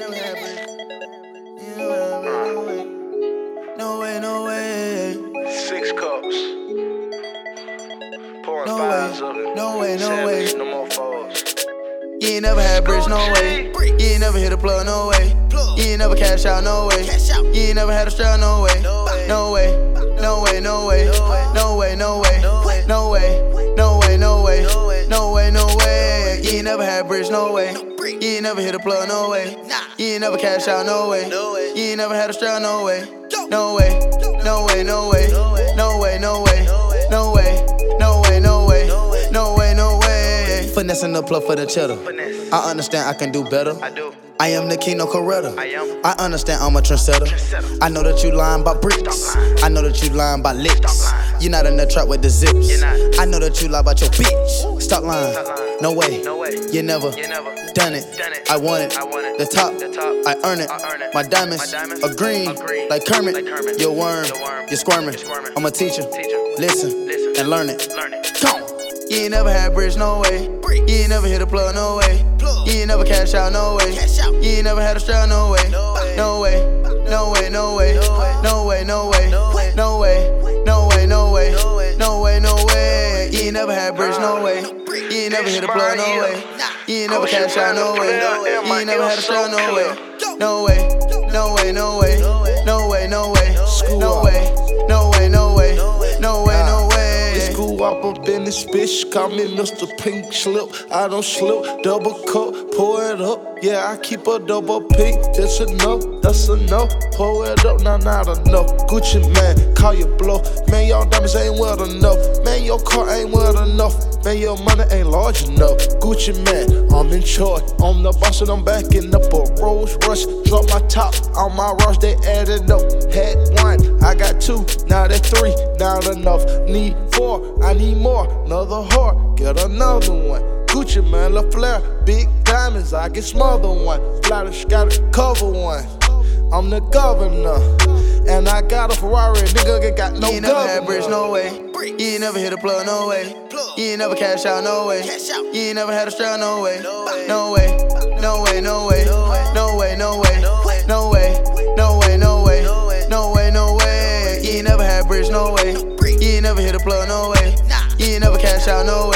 never had bridge. You never had bridge. No way, no way. 6 cups. Pouring No fives way, up and no way, no sevens, way. no more fours. You ain't never had bridge, no way. You ain't never hit a plug, no way. You ain't never cash out, no way. You ain't never had a strap, no way. No way, no way, no way. No way, no way. No way, no way, no way. No way, no way. You ain't never had bridge, no way. You ain't never hit a plug, no way. You ain't never cash out, no way. You ain't never had a strap, no way. No way, no way, no way. No way, no way. No way, no way, no way. No way, no way. Finessing the plug for the cheddar. I understand I can do better. I do. I am the king of Coretta. I am. I understand I'm a trendsetter. I know that you lying about bricks. I know that you lying about licks. You're not in the trap with the zips. You're not. I know that you lie about your bitch. Stop lying. No way. No way. You never done it. I want it. The top. I earn it. My diamonds are green like Kermit. You're a worm. You're squirming. I'm a teacher. Listen and learn it. Come. You ain't never had bridge, no way. You ain't never hit a plug, no way. You ain't never cash out, no way. You ain't never had a strap, no way. No way, no way, no way. No way, no way. No way, no way, no way. No way, no way. You ain't never had bridge, no way. You ain't never hit a plug, no way. You ain't never cash out, no way. You ain't never had a strap, no way. No way, no way, no way. No way, no way. No way, no way, no way. No way, no way. School up in this bitch, call me Mr. Pink Slip. I don't slip, double cup, pour it up. Yeah, I keep a double pink, that's enough, that's enough. Pour it up, not enough. Gucci man, call your bluff. Man, y'all diamonds ain't well enough. Man, your car ain't well enough. Man, your money ain't large enough. Gucci man, I'm in charge. I'm the boss and I'm backing up a Rolls Royce. Drop my top on my rush, they added up. Had 1, I got 2, now that's 3, not enough. Need 4, I need more. Another heart, get another one. Gucci man, La Flair, big diamonds, I get smother one. Flatters gotta cover one. I'm the governor, and I got a Ferrari, nigga got no governor. You ain't never had bridge, no way. You ain't never hit a plug, no way. You ain't never cash out, no way. You ain't never had a strap, no way. No way, no way, no way. No way, no way. No way, no way, no way. No way, no way. You ain't never had bridge, no way. You ain't never hit a plug, no way. You ain't never cash out, no way.